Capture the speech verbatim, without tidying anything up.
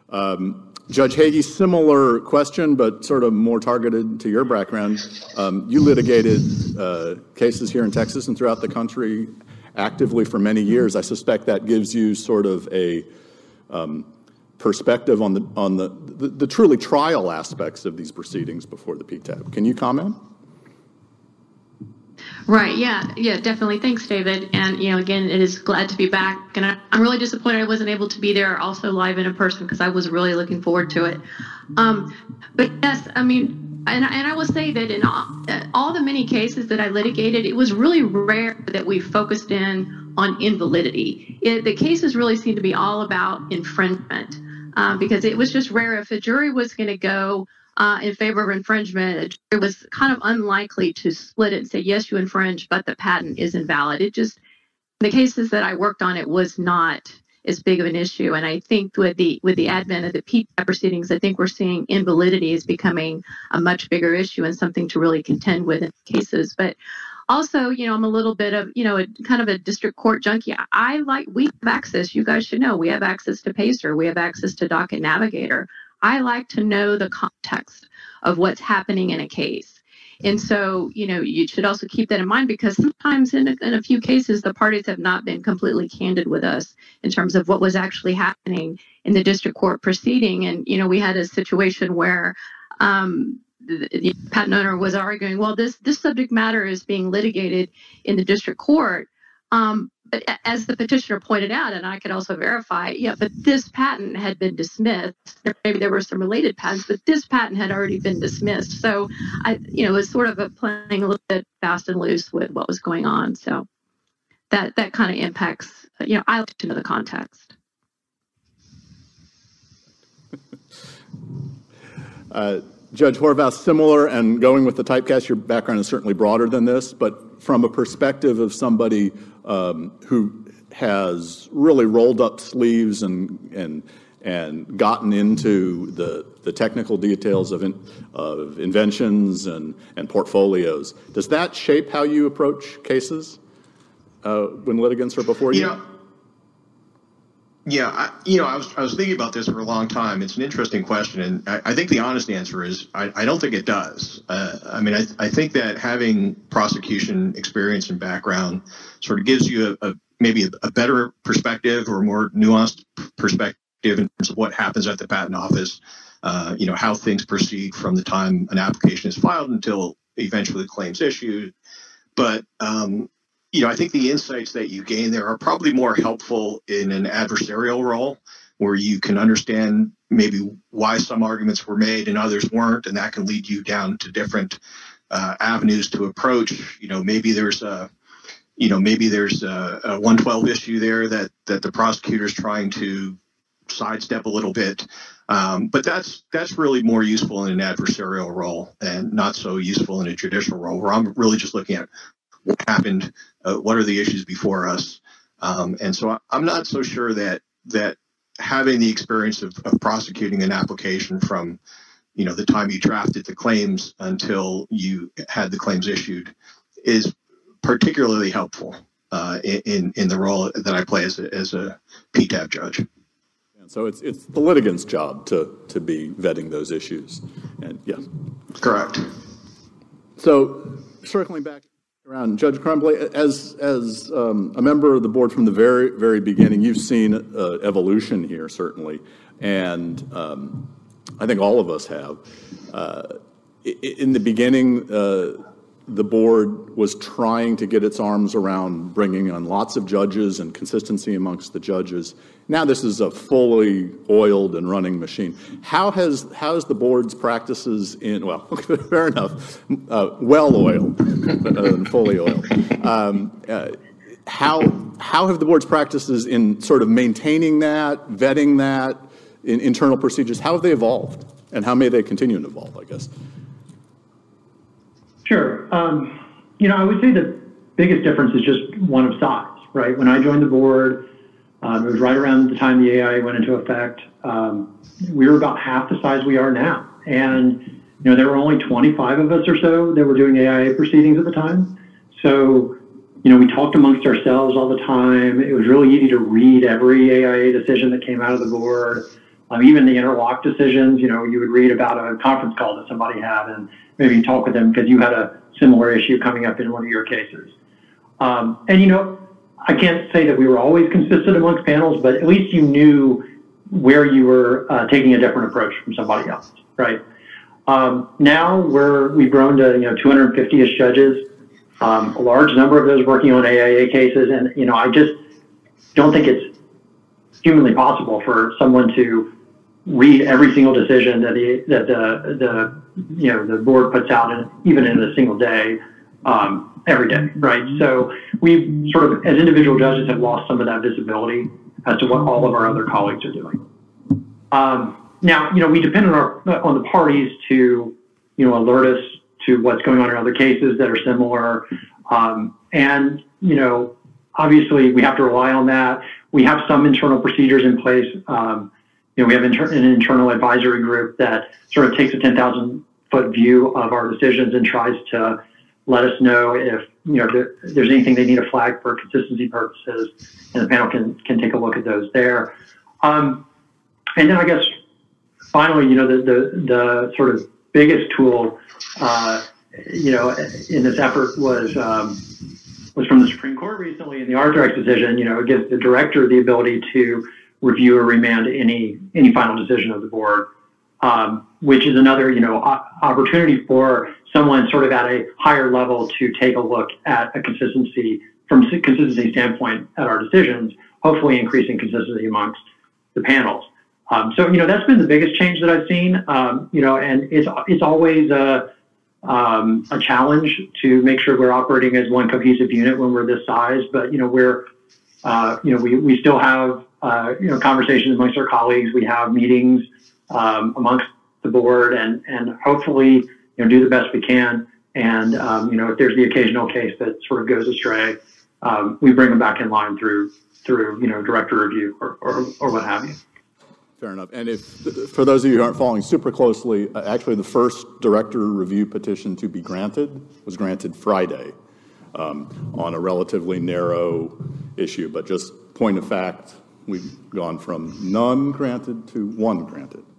Um, Judge Hagee, similar question, but sort of more targeted to your background. Um, you litigated uh, cases here in Texas and throughout the country actively for many years. I suspect that gives you sort of a um, perspective on the on the, the the truly trial aspects of these proceedings before the P T A B. Can you comment? Right. Yeah. Yeah. Definitely. Thanks, David. And you know, again, it is glad to be back. And I, I'm really disappointed I wasn't able to be there also live and in person because I was really looking forward to it. Um, but yes, I mean, and and I will say that in all, all the many cases that I litigated, it was really rare that we focused in on invalidity. It, the cases really seemed to be all about infringement um, because it was just rare if a jury was going to go Uh, in favor of infringement, it was kind of unlikely to split it and say, yes, you infringe, but the patent is invalid. It just, in the cases that I worked on, it was not as big of an issue. And I think with the with the advent of the P T A B proceedings, I think we're seeing invalidity is becoming a much bigger issue and something to really contend with in cases. But also, you know, I'm a little bit of, you know, a, kind of a district court junkie. I like, we have access, you guys should know, we have access to PACER, we have access to Docket Navigator. I like to know the context of what's happening in a case. And so, you know, you should also keep that in mind because sometimes in a, in a few cases, the parties have not been completely candid with us in terms of what was actually happening in the district court proceeding. And, you know, we had a situation where um, the, the patent owner was arguing, well, this, this subject matter is being litigated in the district court. Um, but as the petitioner pointed out, and I could also verify, yeah, but this patent had been dismissed. Maybe there were some related patents, but this patent had already been dismissed. So, I, you know, it was sort of a playing a little bit fast and loose with what was going on. So that that kind of impacts, you know, I like to know the context. uh, Judge Horvath, similar, and going with the typecast, your background is certainly broader than this, but from a perspective of somebody um, who has really rolled up sleeves and and and gotten into the the technical details of in, of inventions and and portfolios, does that shape how you approach cases uh, when litigants are before you? Yeah. Yeah, I, you know, I was I was thinking about this for a long time. It's an interesting question, and I, I think the honest answer is I, I don't think it does. Uh, I mean, I, I think that having prosecution experience and background sort of gives you a, a maybe a, a better perspective or a more nuanced perspective in terms of what happens at the patent office. Uh, you know, how things proceed from the time an application is filed until eventually the claim's issued. But um, you know, I think the insights that you gain there are probably more helpful in an adversarial role where you can understand maybe why some arguments were made and others weren't, and that can lead you down to different uh, avenues to approach. You know, maybe there's a, you know, maybe there's a, a one twelve issue there that that the prosecutor's trying to sidestep a little bit, um, but that's that's really more useful in an adversarial role and not so useful in a judicial role where I'm really just looking at what happened, uh, what are the issues before us, um, and so I'm not so sure that that having the experience of, of prosecuting an application from, you know, the time you drafted the claims until you had the claims issued is particularly helpful uh, in in the role that I play as a, as a P T A B judge. And so it's it's the litigant's job to to be vetting those issues, and yeah, correct. So circling back around, Judge Crumbley, as as um, a member of the board from the very very beginning, you've seen uh, evolution here certainly, and um, I think all of us have. Uh, in the beginning, uh, the board was trying to get its arms around bringing on lots of judges and consistency amongst the judges. Now this is a fully oiled and running machine. How has how has the board's practices in, well, fair enough, uh, well oiled and fully oiled. Um, uh, how how have the board's practices in sort of maintaining that, vetting that, in internal procedures, how have they evolved? And how may they continue to evolve, I guess? Sure. Um, you know, I would say the biggest difference is just one of size, right? When I joined the board, um, it was right around the time the A I went into effect. Um, we were about half the size we are now. And, you know, there were only twenty-five of us or so that were doing A I A proceedings at the time. So, you know, we talked amongst ourselves all the time. It was really easy to read every A I A decision that came out of the board. Um, even the interlock decisions, you know, you would read about a conference call that somebody had and maybe talk with them because you had a similar issue coming up in one of your cases. Um, and, you know, I can't say that we were always consistent amongst panels, but at least you knew where you were uh, taking a different approach from somebody else, right? Um, now we're, we've grown to, you know, two hundred fifty-ish judges, um, a large number of those working on A I A cases. And, you know, I just don't think it's humanly possible for someone to read every single decision that the, that the, the, you know, the board puts out, in, even in a single day, um, every day, right? So we sort of, as individual judges, have lost some of that visibility as to what all of our other colleagues are doing. Um, now, you know, we depend on our, on the parties to, you know, alert us to what's going on in other cases that are similar. Um, and, you know, obviously we have to rely on that. We have some internal procedures in place. Um, you know, we have inter- an internal advisory group that sort of takes a ten thousand foot view of our decisions and tries to let us know if, you know, there, there's anything they need to flag for consistency purposes, and the panel can, can take a look at those there. Um, and then I guess finally, you know, the, the, the sort of biggest tool, uh, you know, in this effort was, um, was from the Supreme Court recently in the Arthrex decision. You know, it gives the director the ability to review or remand any, any final decision of the board, um, which is another, you know, opportunity for someone sort of at a higher level to take a look at a consistency, from a consistency standpoint at our decisions, hopefully increasing consistency amongst the panels. Um, so, you know, that's been the biggest change that I've seen, um, you know, and it's, it's always a, um, a challenge to make sure we're operating as one cohesive unit when we're this size. But, you know, we're, uh, you know, we, we still have, uh, you know, conversations amongst our colleagues. We have meetings um, amongst the board, and, and hopefully, you know, do the best we can. And, um, you know, if there's the occasional case that sort of goes astray, um, we bring them back in line through, through, you know, director review or, or, or what have you. Fair enough. And if, for those of you who aren't following super closely, uh, actually the first director review petition to be granted was granted Friday um, on a relatively narrow issue. But just point of fact, we've gone from none granted to one granted.